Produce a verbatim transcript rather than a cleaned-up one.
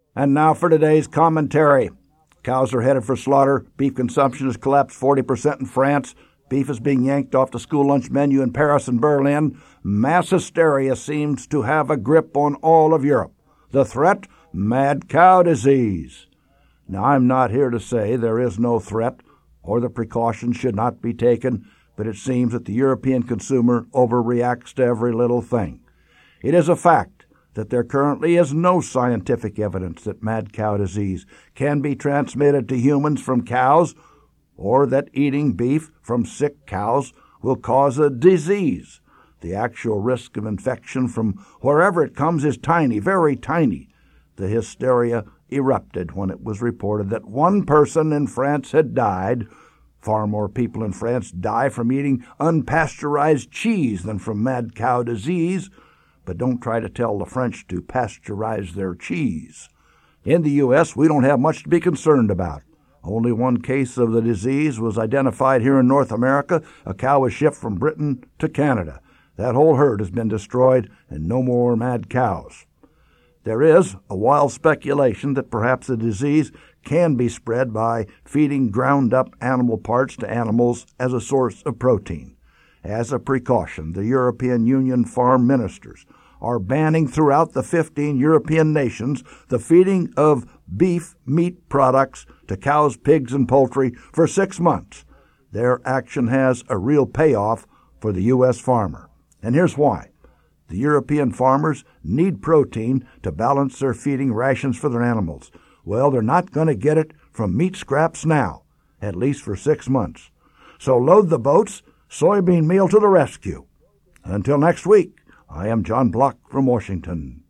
And now for today's commentary. Cows are headed for slaughter. Beef consumption has collapsed forty percent in France. Beef is being yanked off the school lunch menu in Paris and Berlin. Mass hysteria seems to have a grip on all of Europe. The threat? Mad cow disease. Now, I'm not here to say there is no threat or the precautions should not be taken, but it seems that the European consumer overreacts to every little thing. It is a fact that there currently is no scientific evidence that mad cow disease can be transmitted to humans from cows, or that eating beef from sick cows will cause a disease. The actual risk of infection from wherever it comes is tiny, very tiny. The hysteria erupted when it was reported that one person in France had died. Far more people in France die from eating unpasteurized cheese than from mad cow disease. But don't try to tell the French to pasteurize their cheese. In the U S, we don't have much to be concerned about. Only one case of the disease was identified here in North America. A cow was shipped from Britain to Canada. That whole herd has been destroyed, and no more mad cows. There is a wild speculation that perhaps the disease can be spread by feeding ground-up animal parts to animals as a source of protein. As a precaution, the European Union farm ministers are banning throughout the fifteen European nations the feeding of beef meat products to cows, pigs, and poultry for six months. Their action has a real payoff for the U S farmer. And here's why. The European farmers need protein to balance their feeding rations for their animals. Well, they're not going to get it from meat scraps now, at least for six months. So load the boats, soybean meal to the rescue. Until next week, I am John Block from Washington.